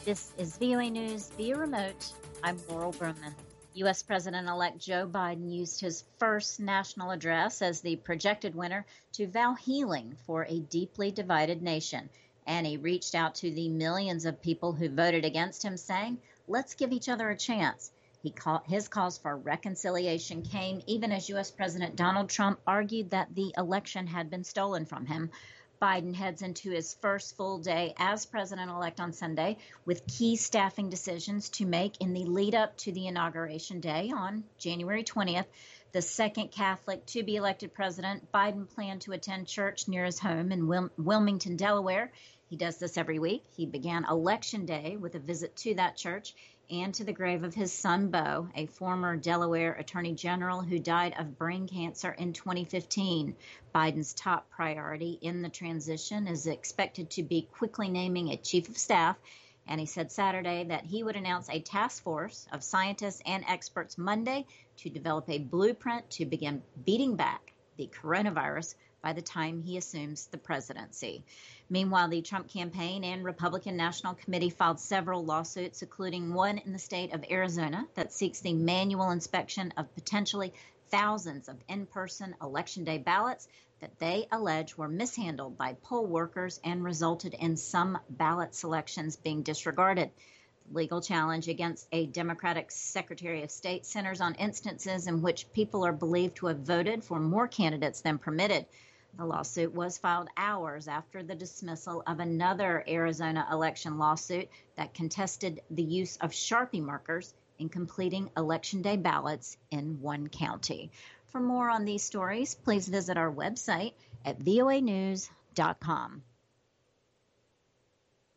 This is VOA News via remote. I'm Laurel Broman. U.S. President-elect Joe Biden used his first national address as the projected winner to vow healing for a deeply divided nation. And he reached out to the millions of people who voted against him, saying, "Let's give each other a chance." His calls for reconciliation came even as U.S. President Donald Trump argued that the election had been stolen from him. Biden heads into his first full day as president-elect on Sunday with key staffing decisions to make in the lead up to the inauguration day on January 20th. The second Catholic to be elected president, Biden planned to attend church near his home in Wilmington, Delaware. He does this every week. He began Election Day with a visit to that church and to the grave of his son, Beau, a former Delaware Attorney General who died of brain cancer in 2015. Biden's top priority in the transition is expected to be quickly naming a chief of staff. And he said Saturday that he would announce a task force of scientists and experts Monday to develop a blueprint to begin beating back the coronavirus by the time he assumes the presidency. Meanwhile, the Trump campaign and Republican National Committee filed several lawsuits, including one in the state of Arizona that seeks the manual inspection of potentially thousands of in-person Election Day ballots that they allege were mishandled by poll workers and resulted in some ballot selections being disregarded. The legal challenge against a Democratic Secretary of State centers on instances in which people are believed to have voted for more candidates than permitted. The lawsuit was filed hours after the dismissal of another Arizona election lawsuit that contested the use of Sharpie markers in completing Election Day ballots in one county. For more on these stories, please visit our website at voanews.com.